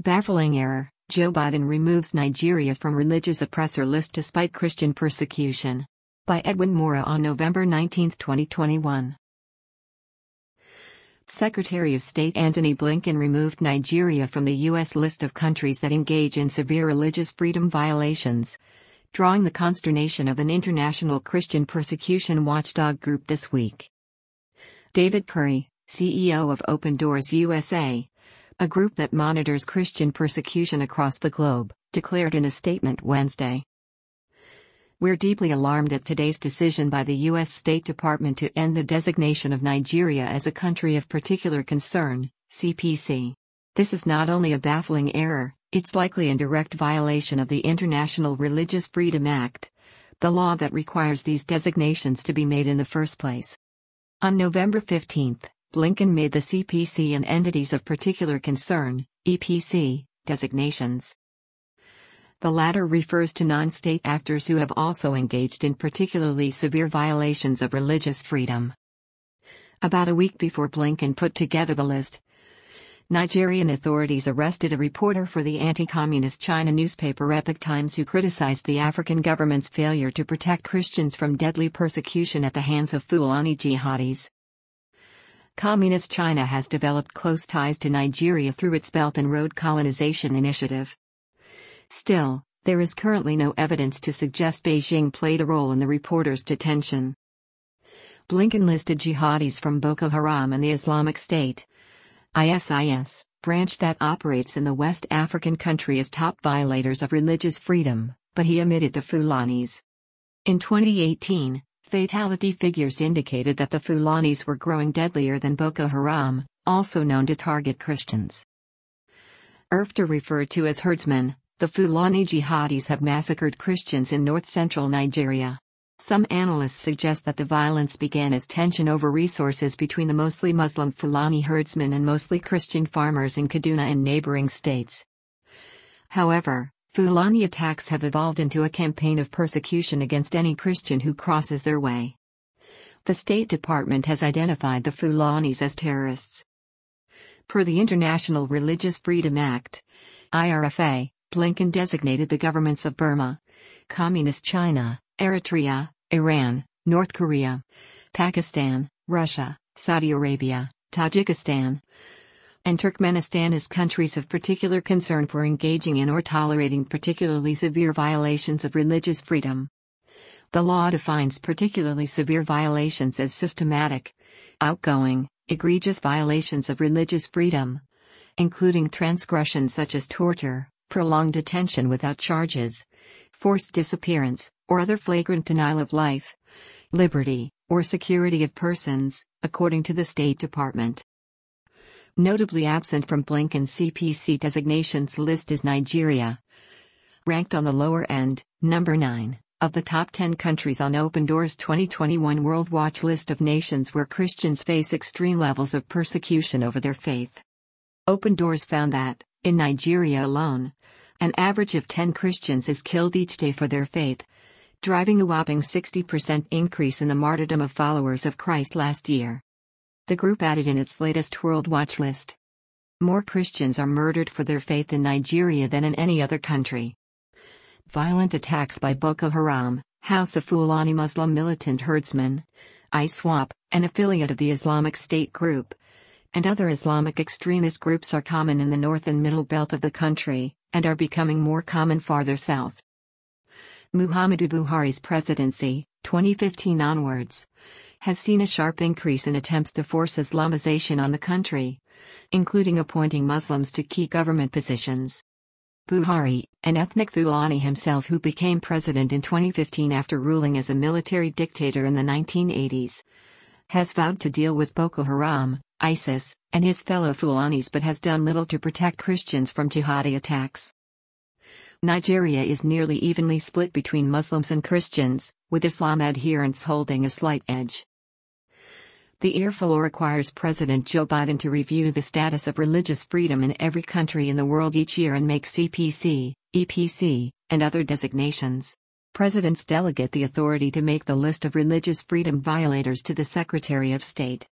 Baffling error, Joe Biden removes Nigeria from religious oppressor list despite Christian persecution. By Edwin Mora on November 19, 2021. Secretary of State Antony Blinken removed Nigeria from the U.S. list of countries that engage in severe religious freedom violations, drawing the consternation of an international Christian persecution watchdog group this week. David Curry, CEO of Open Doors USA, a group that monitors Christian persecution across the globe, declared in a statement Wednesday. "We're deeply alarmed at today's decision by the U.S. State Department to end the designation of Nigeria as a country of particular concern, CPC. This is not only a baffling error, it's likely in direct violation of the International Religious Freedom Act, the law that requires these designations to be made in the first place." On November 15, Blinken made the CPC and Entities of Particular Concern, EPC, designations. The latter refers to non-state actors who have also engaged in particularly severe violations of religious freedom. About a week before Blinken put together the list, Nigerian authorities arrested a reporter for the anti-communist China newspaper Epoch Times who criticized the African government's failure to protect Christians from deadly persecution at the hands of Fulani jihadis. Communist China has developed close ties to Nigeria through its Belt and Road Colonization Initiative. Still, there is currently no evidence to suggest Beijing played a role in the reporter's detention. Blinken listed jihadis from Boko Haram and the Islamic State, ISIS, branch that operates in the West African country as top violators of religious freedom, but he omitted the Fulanis. In 2018, fatality figures indicated that the Fulanis were growing deadlier than Boko Haram, also known to target Christians. Often referred to as herdsmen, the Fulani jihadis have massacred Christians in north-central Nigeria. Some analysts suggest that the violence began as tension over resources between the mostly Muslim Fulani herdsmen and mostly Christian farmers in Kaduna and neighboring states. However, Fulani attacks have evolved into a campaign of persecution against any Christian who crosses their way. The State Department has identified the Fulanis as terrorists. Per the International Religious Freedom Act, IRFA, Blinken designated the governments of Burma, Communist China, Eritrea, Iran, North Korea, Pakistan, Russia, Saudi Arabia, Tajikistan, and Turkmenistan as countries of particular concern for engaging in or tolerating particularly severe violations of religious freedom. The law defines particularly severe violations as systematic, outgoing, egregious violations of religious freedom, including transgressions such as torture, prolonged detention without charges, forced disappearance, or other flagrant denial of life, liberty, or security of persons, according to the State Department. Notably absent from Blinken's CPC designations list is Nigeria, ranked on the lower end, number 9, of the top 10 countries on Open Doors' 2021 World Watch list of nations where Christians face extreme levels of persecution over their faith. Open Doors found that, in Nigeria alone, an average of 10 Christians is killed each day for their faith, driving a whopping 60% increase in the martyrdom of followers of Christ last year. The group added in its latest World Watch list, more Christians are murdered for their faith in Nigeria than in any other country. Violent attacks by Boko Haram, House of Fulani Muslim militant herdsmen, ISWAP, an affiliate of the Islamic State group, and other Islamic extremist groups are common in the north and middle belt of the country, and are becoming more common farther south. Muhammadu Buhari's presidency, 2015 onwards, has seen a sharp increase in attempts to force Islamization on the country, including appointing Muslims to key government positions. Buhari, an ethnic Fulani himself who became president in 2015 after ruling as a military dictator in the 1980s, has vowed to deal with Boko Haram, ISIS, and his fellow Fulanis but has done little to protect Christians from jihadi attacks. Nigeria is nearly evenly split between Muslims and Christians, with Islam adherents holding a slight edge. The earful requires President Joe Biden to review the status of religious freedom in every country in the world each year and make CPC, EPC, and other designations. Presidents delegate the authority to make the list of religious freedom violators to the Secretary of State.